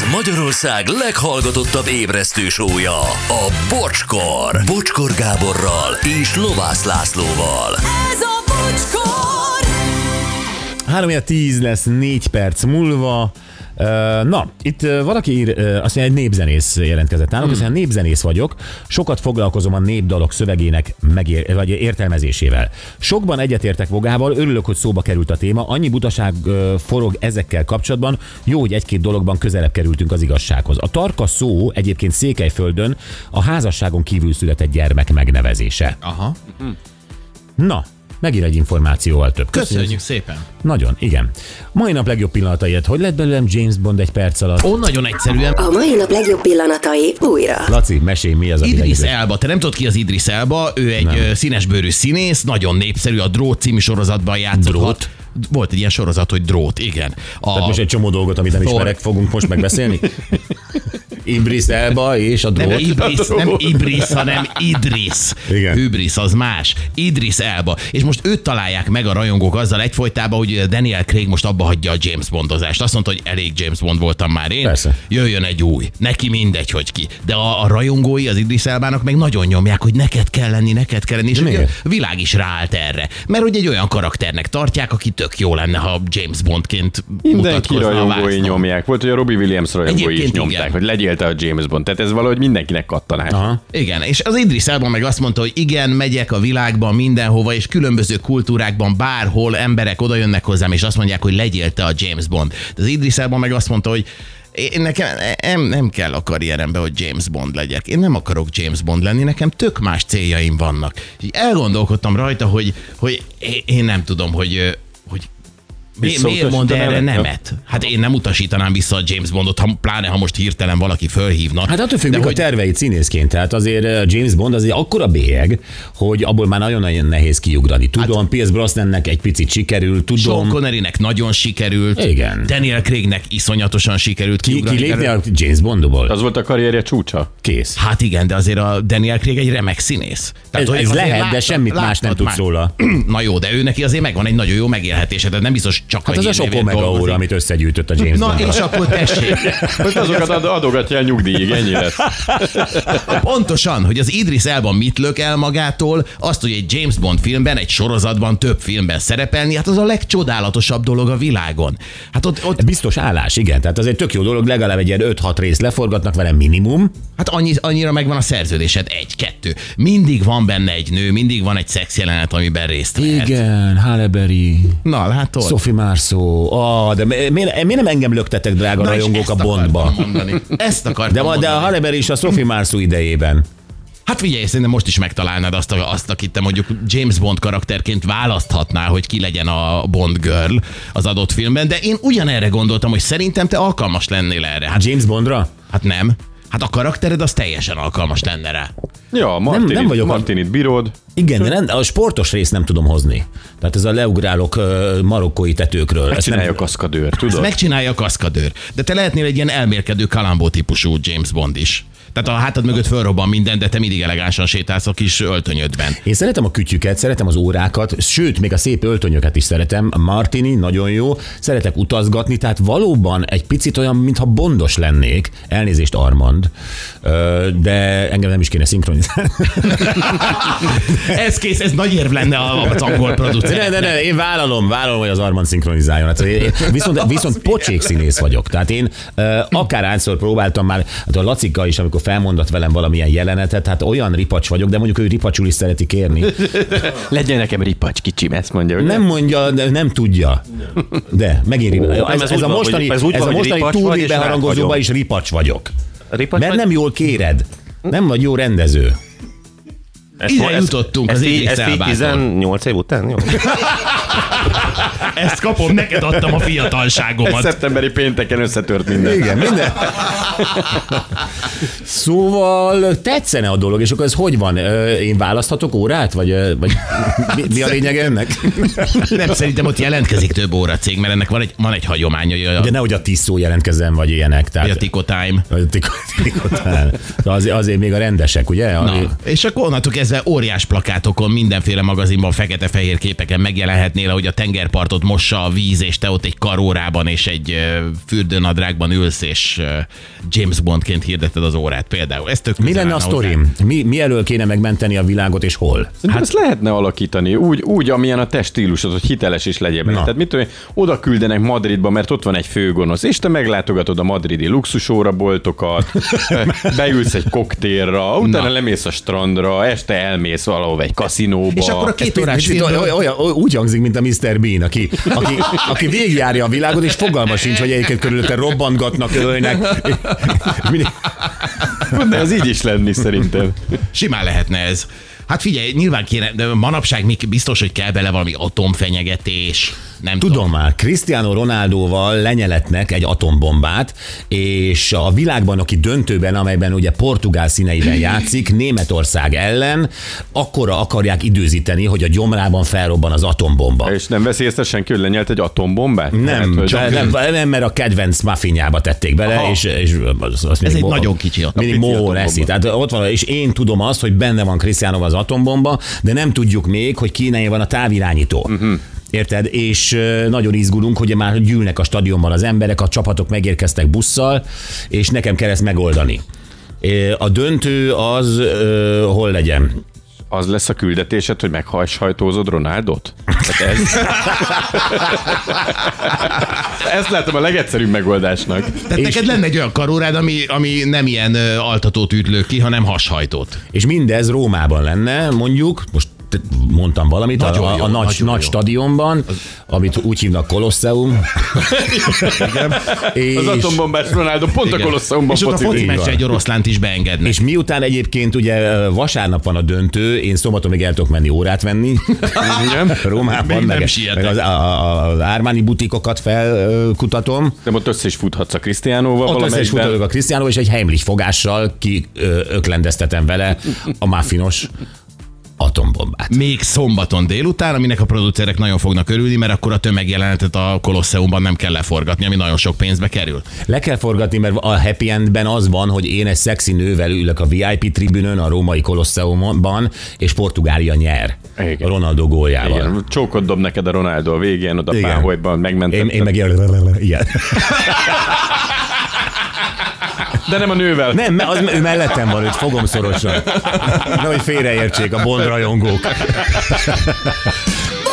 Ez Magyarország leghallgatottabb ébresztő show-ja, a Bocskor. Bocskor Gáborral és Lovász Lászlóval. Ez a Bocskor! 3:10 lesz 4 perc múlva. Na, itt valaki ír, azt mondja, egy népzenész jelentkezett nálunk, hiszen népzenész vagyok, sokat foglalkozom a népdalok szövegének vagy értelmezésével. Sokban egyetértek Vogával, örülök, hogy szóba került a téma, annyi butaság forog ezekkel kapcsolatban, jó, hogy egy-két dologban közelebb kerültünk az igazsághoz. A tarka szó egyébként Székelyföldön a házasságon kívül született gyermek megnevezése. Aha. Na, megint egy információval több. Köszönjük szépen. Nagyon, igen. Mai nap legjobb pillanataiért, hogy lett belőlem James Bond egy perc alatt? Ó, nagyon egyszerűen. A mai nap legjobb pillanatai újra. Laci, mesélj, mi az, ami Idris legjobb? Elba. Te nem tudod ki az Idris Elba? Ő egy színesbőrű színész, nagyon népszerű, a Drót című sorozatban játszott. Drót? Volt egy ilyen sorozat, hogy Drót, igen. Tehát most egy csomó dolgot, amit nem ismerek, fogunk most megbeszélni? Idris Elba és a Drót. Nem Ibris, hanem Idris. Igen. Hübris, az más. Idris Elba. És most őt találják meg a rajongók azzal egyfolytában, hogy Daniel Craig most abba hagyja a James Bondozást. Azt mondta, hogy elég James Bond voltam már én. Persze. Jöjjön egy új. Neki mindegy, hogy ki. De a rajongói az Idris Elbának meg nagyon nyomják, hogy neked kell lenni. És a világ is ráállt erre. Mert hogy egy olyan karakternek tartják, aki tök jó lenne, ha James Bondként mindenki mutatkozna a rajongói vásznon. nyomják. Volt, hogy a Robbie Williams rajongói is Egyébként nyomták, igen. hogy legyél te a James Bond. Tehát ez valahogy mindenkinek kattanás. Aha. Igen, és az Idris Elba meg azt mondta, hogy igen, megyek a világban mindenhova, és különböző kultúrákban bárhol emberek oda jönnek hozzám, és azt mondják, hogy legyél te a James Bond. De az Idris Elba meg azt mondta, hogy nekem nem kell a karrierembe, hogy James Bond legyek. Én nem akarok James Bond lenni, nekem tök más céljaim vannak. És elgondolkodtam rajta, hogy én nem tudom, hogy miért mond erre nemet? Hát én nem utasítanám vissza a James Bondot, pláne ha most hirtelen valaki fölhívna. Hát attól függ, a terveit színészként. Tehát azért James Bond azért akkora bélyeg, hogy abból már nagyon-nagyon nehéz kiugrani. Tudom, Pierce Brosnannek egy picit sikerült, tudom. Sean Connerynek nagyon sikerült. Igen. Daniel Craignek iszonyatosan sikerült kiugrani. Kilépni a James Bondból? Az volt a karrierje csúcsa. Kész. Hát igen, de azért a Daniel Craig egy remek színész. Ez azért lehet, de semmit más nem tudsz róla. Na jó, de ő neki azért megvan egy nagyon jó megélhetése, de nem biztos csak Hát az a sok omega óra, amit összegyűjtött a James Bond. Na és akkor tessék. Most azokat adogatja el nyugdíjig, ennyi lesz. Pontosan, hogy az Idris Elba mit lök el magától, azt, hogy egy James Bond filmben, egy sorozatban, több filmben szerepelni, hát az a legcsodálatosabb dolog a világon. Hát ott biztos állás, igen. Tehát azért tök jó dolog, legalább egy ilyen 5-6 részt leforgatnak vele minimum. Hát annyira megvan a szerződésed, 1-2. Mindig van benne egy nő, mindig van egy szexjelenet, amiben részt vehet. Igen, Halle Berry. Na, látod? Sophie Marceau. De miért nem engem löktetek, drága rajongók, a Bondba? Ezt akartam De a Halle Berry is a Sophie Marceau idejében. Hát figyelj, szerintem most is megtalálnád azt akit te mondjuk James Bond karakterként választhatnál, hogy ki legyen a Bond girl az adott filmben, de én ugyanerre gondoltam, hogy szerintem te alkalmas lennél erre. Hát James Bondra? Hát nem. Hát a karaktered az teljesen alkalmas lenne rá. Ja, nem vagyok Martinit bírod. Igen, de a sportos részt nem tudom hozni. Tehát ez a leugrálok marokkói tetőkről. Megcsinálja a kaszkadőr, tudod? Ezt megcsinálja a kaszkadőr. De te lehetnél egy ilyen elmélkedő Columbo típusú James Bond is. Tehát a hátad mögött fölrobban minden, de te mindig elegánsan sétálsz a kis öltönyödben. Én szeretem a kütyüket, szeretem az órákat, sőt, még a szép öltönyöket is szeretem. Martini, nagyon jó. Szeretek utazgatni, tehát valóban egy picit olyan, mintha Bondos lennék. Elnézést, Armand. De engem nem is kéne szinkronizálni. Ez kész, ez nagy érv lenne az angol producer. Ne, én vállalom, hogy az Armand szinkronizáljon. Hát viszont pocsék színész vagyok. Tehát én akárhányszor próbáltam már, hát a Lacika is, amikor felmondott velem valamilyen jelenetet, hát olyan ripacs vagyok, de mondjuk ő ripacsul is szereti kérni. Legyen nekem ripacs, kicsim, ezt mondja. Ugye? Nem mondja, nem tudja. De megint ez a mostani túri beharangozóban is ripacs vagyok. Mert nem jól kéred. Nem vagy jó rendező. Ide jutottunk az Idris Elbától. 18 év után, jó? Ezt kapom, neked adtam a fiatalságomat. Ez szeptemberi pénteken összetört minden. Igen, minden. Szóval tetszene a dolog, és akkor ez hogy van? Én választhatok órát? Vagy mi a lényeg ennek? Nem, szerintem ott jelentkezik több óracég, mert ennek van egy hagyománya. De nehogy a 10 szó jelentkezzen, vagy ilyenek. Tehát, vagy a Tico Time. Tico Time. Azért még a rendesek, ugye? Na, és akkor onnantól kezdve óriás plakátokon, mindenféle magazinban, fekete-fehér képeken megjelenhetnél, ahogy a tenger tengerpartot mossa a víz, és te ott egy karórában és egy fürdőnadrágban ülsz, és James Bondként hirdeted az órát például. Ez tök Mi lenne a sztorim? Mi elől kéne megmenteni a világot, és hol? Hát ezt lehetne alakítani úgy, amilyen a te stílusod, hogy hiteles is legyen. Tehát mit tudom, oda küldenek Madridba, mert ott van egy főgonosz, és te meglátogatod a madridi luxusóraboltokat, beülsz egy koktélra, utána lemész a strandra, este elmész valahova egy kaszinóba. És akkor a 2 órás úgy hangzik, mint a Mr. Bean, aki végigjárja a világot, és fogalma sincs, hogy egyébként körülötte robbantgatnak, ölnek. De ez így is lenni szerintem. Simán lehetne ez. Hát figyelj, nyilván kéne, de manapság még biztos, hogy kell bele valami atomfenyegetés. Nem tudom már, Cristiano Ronaldoval lenyeletnek egy atombombát, és a világbajnoki döntőben, amelyben ugye Portugál színeiben játszik, Németország ellen, akkora akarják időzíteni, hogy a gyomrában felrobban az atombomba. És nem veszi észre senki, hogy lenyelt egy atombombát? Nem, mert a kedvenc muffinjába tették bele, és azt ez egy nagyon kicsi mindig mohó leszi. Tehát ott van, és én tudom azt, hogy benne van Cristianoval az atombomba, de nem tudjuk még, hogy kinél van a távirányító. Érted? És nagyon izgulunk, hogy már gyűlnek a stadionban az emberek, a csapatok megérkeztek busszal, és nekem kell ezt megoldani. A döntő az hol legyen? Az lesz a küldetésed, hogy meghajtózod Ronaldot? Hát ezt látom a legegyszerűbb megoldásnak. Tehát neked lenne egy olyan karórád, ami nem ilyen altatót ütlő ki, hanem hashajtót. És mindez Rómában lenne, mondjuk, most mondtam valamit, a nagy stadionban, amit úgy hívnak Kolosseum. Az atombombás Ronaldo pont a Kolosseumban és ott a foci meccsre egy oroszlánt is beengednek. És miután egyébként ugye vasárnap van a döntő, én szombaton még el tudok menni órát venni. Rómában, meg az Armani butikokat felkutatom. De ott össze is futhatsz a Cristianóval. Ott össze is futhatok a Cristianóval, és egy Heimlich fogással öklendeztetem vele a muffinos atombombát. Még szombaton délután, aminek a producerek nagyon fognak örülni, mert akkor a tömegjelenetet a Kolosseumban nem kell leforgatni, ami nagyon sok pénzbe kerül. Le kell forgatni, mert a happy endben az van, hogy én egy szexi nővel ülök a VIP tribünön a római Kolosseumban, és Portugália nyer. Igen. A Ronaldo góljával. Igen. Csókot dob neked a Ronaldo a végén, oda páholyban megmentetted. Én meg ilyen. De nem a nővel. Nem, ő mellettem van, őt fogom szorosan. Nehogy félreértsék a Bond rajongók.